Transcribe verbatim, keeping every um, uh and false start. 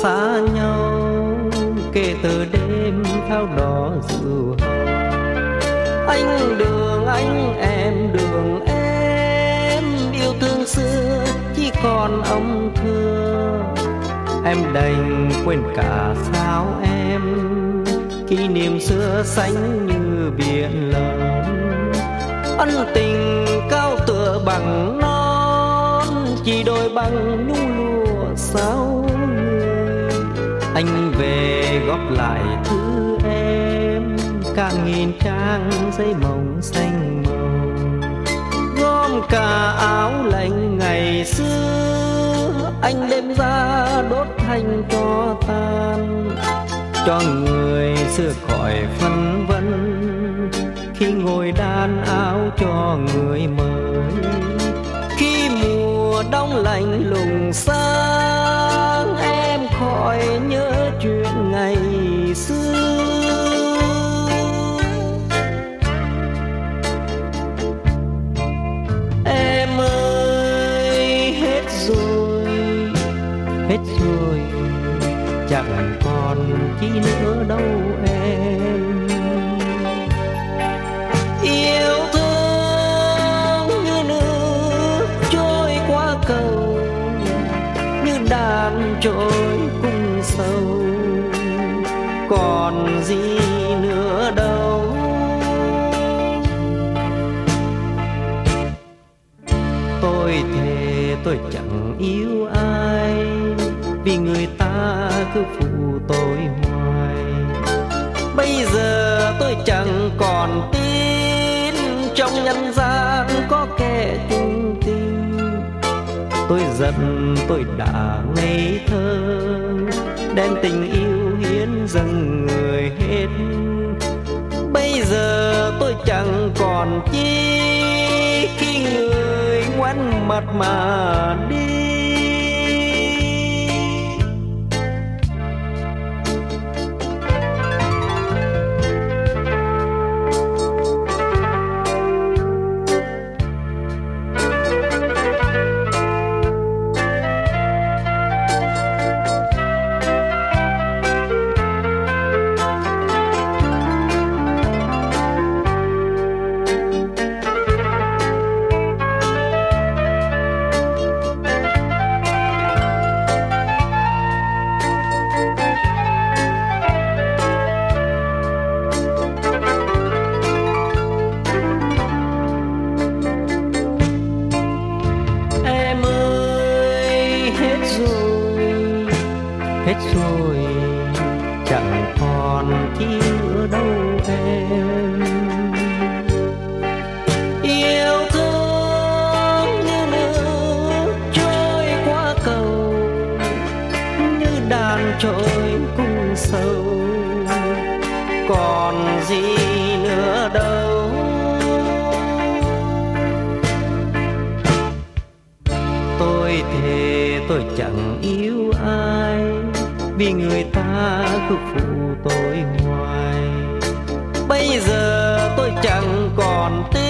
xa nhau kể từ đêm thao đỏ rượu hồng. Anh đường anh em đường em, yêu thương xưa chỉ còn âm thưa. Em đành quên cả sao em, kỷ niệm xưa xanh như biển lớn. Ân tình cao tựa bằng non, chỉ đôi bằng nhung lụa sao người. Anh về góp lại thứ em, cả nghìn trang giấy mộng xanh màu. Gom cả áo lạnh ngày xưa, anh đem ra đốt thành tro tan. Cho người xưa khỏi phân vân, khi ngồi đan áo cho người mới. Khi mùa đông lạnh lùng sang, em khỏi nhớ chuyện ngày xưa. Em ơi hết rồi, hết rồi, chẳng còn chi nữa đâu em. Yêu thương như nước trôi qua cầu, như đàn trôi cung sâu, còn gì nữa đâu. Tôi thề tôi chẳng yêu ai, vì người ta cứ phụ tôi hoài. Bây giờ tôi chẳng còn tin trong nhân gian có kẻ chung tình. Tôi giận tôi đã ngây thơ, đem tình yêu hiến dâng người hết. Bây giờ tôi chẳng còn chi, khi người ngoảnh mặt mà đi. Hết rồi, chẳng còn chi nữa đâu em. Yêu thương như nước trôi qua cầu, như đàn trôi cung sâu, còn gì nữa đâu. Tôi thề tôi chẳng yêu ai, vì người ta cứ phụ tôi hoài. Bây giờ tôi chẳng còn tin